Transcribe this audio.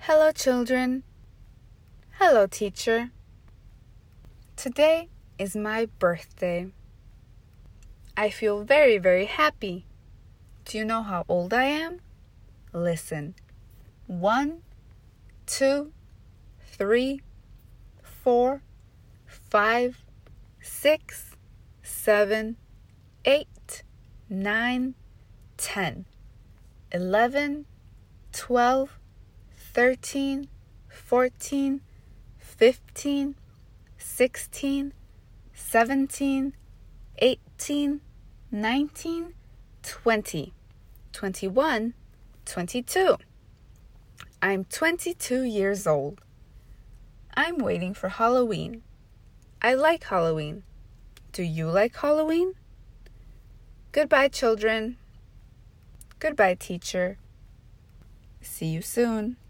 Hello, children. Hello, teacher. Today is my birthday. I feel very, very happy. Do you know how old I am? Listen. 1, 2, 3, 4, 5, 6, 7, 8, 9, 10, 11, 12, 13, 14, 15, 16, 17, 18, 19, 20, 21, 22. I'm 22 years old. I'm waiting for Halloween. I like Halloween. Do you like Halloween? Goodbye, children. Goodbye, teacher. See you soon.